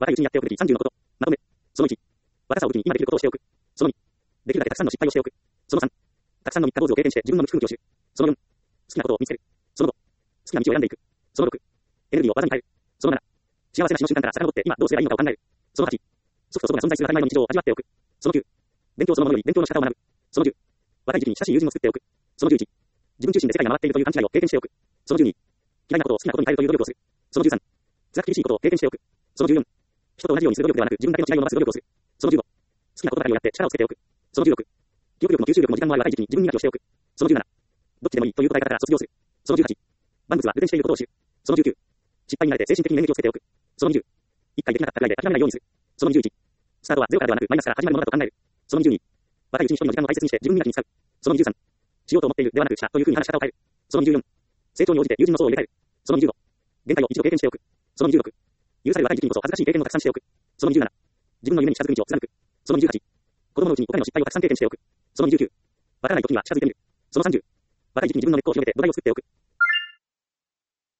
若いうちにやっておくべき30のこと。まとめ。その1。若さを武器に今できることをしておく。その2。できるだけたくさんの失敗をしておく。その3。たくさんの三日坊主を経験して自分の無空気を知る。その4。好きなことを見つける。その5。好きな道を選んでいく。その6。エネルギーを技に変える。その7。幸せな死の瞬間から遡って今どうすればいいのかを考える。その8。祖父と祖母が存在する当たり前の日常を味わっておく。その9。勉強そのものより勉強の仕方を学ぶ。その10。若い時期に親しい友人を作っておく。その11。自分中心で世界が回っているという勘違いを経験しておく。その12。嫌いなことを好きなことに変えるという努力をする。その13。辛く厳しいことを経験しておく。その14。人と同じようにする努力ではなく自分だけの違いを伸ばす努力をする。その15。好きなことだけをやって力をつけておく。その16。記憶力も吸収力も時間もある若い時期に自分磨きをしておく。その17。どっちでもいいという答え方から卒業する。その18。万物は偶然していることを知る。その19。失敗に慣れて精神的に免疫をつけておく。その20。一回できなかったくらいで諦めないようにする。その21。スタートはゼロからではなくマイナスから始まるものだと考える。その22。若いうちに一人の時間を大切にして自分磨きに使う。その23。しようと思っているではなくしたという風に話し方を変える。その24。成長に応じて友人の層を入れ替える。その25。限界を一度経験しておく。その26。許される若い時期にこそ恥ずかしい経験をたくさんしておく。その27。自分の夢に近づく道を貫く。その28。子供のうちに5回の失敗をたくさん経験しておく。その29。わからない時には近づいてみる。その30。若い時期に自分の根っこを広げて土台を作っておく。